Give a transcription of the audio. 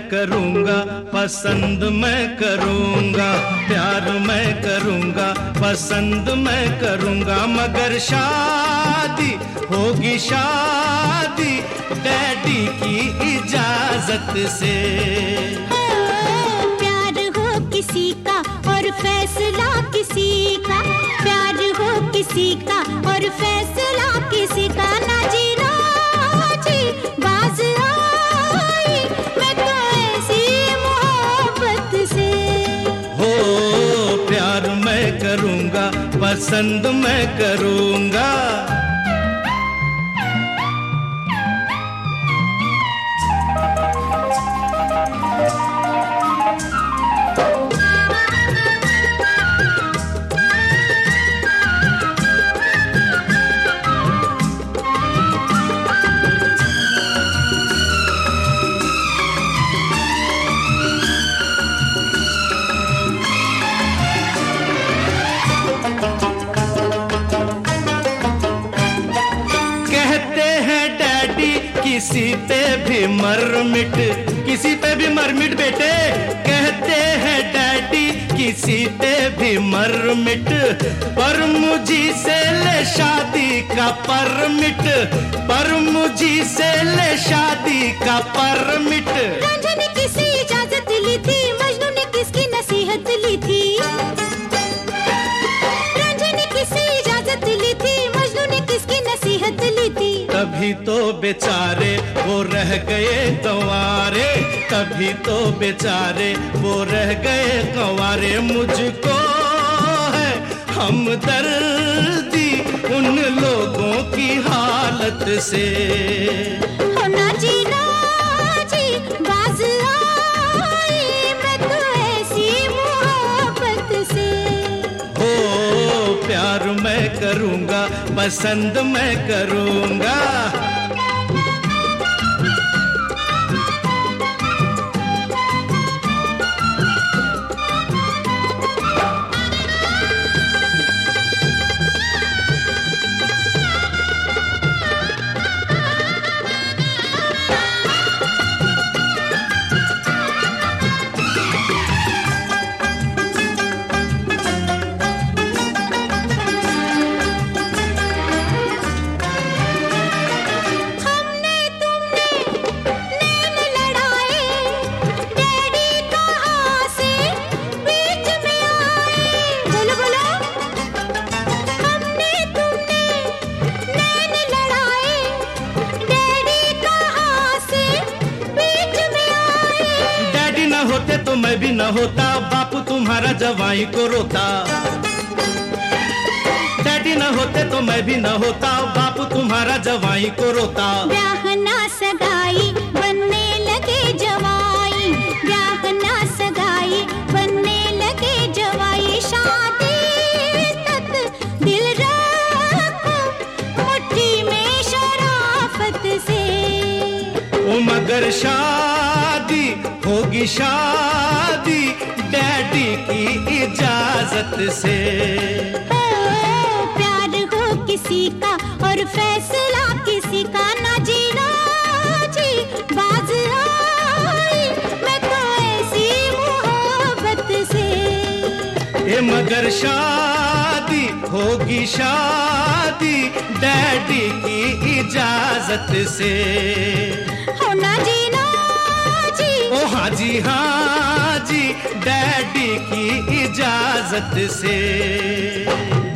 करूँगा, पसंद मैं करूँगा, प्यार मैं करूँगा, पसंद मैं करूँगा, मगर शादी होगी शादी डैडी की इजाजत से। प्यार हो किसी का और फैसला किसी का, प्यार हो किसी का और फैसला किसी का, ना जी बाज आई मैं तो ऐसी मोहब्बत से। हो प्यार मैं करूँगा, पसंद मैं करूँगा। किसी पे भी मरमिट, किसी पे भी मरमिट बेटे, कहते हैं डैडी किसी पे भी मरमिट, पर मुझी से ले शादी का परमिट, पर मुझी से ले शादी का परमिट। रांझा ने किसी इजाजत ली थी, मजनू ने किसकी नसीहत ली थी, रांझा ने किसी इजाजत ली थी, मजनू ने किसकी नसीहत ली थी। तभी तो बेचारे वो रह गए कंवारे, तभी तो बेचारे वो रह गए कंवारे, मुझको है हमदर्दी उन लोगों की हालत से। हो ना जी बाज आई मैं तो ऐसी मोहब्बत से। हो प्यार मैं करूँगा, पसंद मैं करूँगा। होते तो मैं भी न होता, बापू तुम्हारा जवाई को रोता। डैडी न होते तो मैं भी न होता, बापू तुम्हारा जवाई को रोता। ब्याह ना सगाई बनने लगे जवाई, ब्याह ना सगाई बनने लगे जवाई, शादी तक दिल रखो मुट्ठी में शराफत से। ओ मगर शादी होगी शादी डैडी की इजाजत से। प्यार हो किसी का और फैसला किसी का, ना जी बाज आई मैं तो ऐसी मोहब्बत से। ए मगर शादी होगी शादी डैडी की इजाजत से। हो ना जी ओ हाँ जी डैडी की इजाजत से।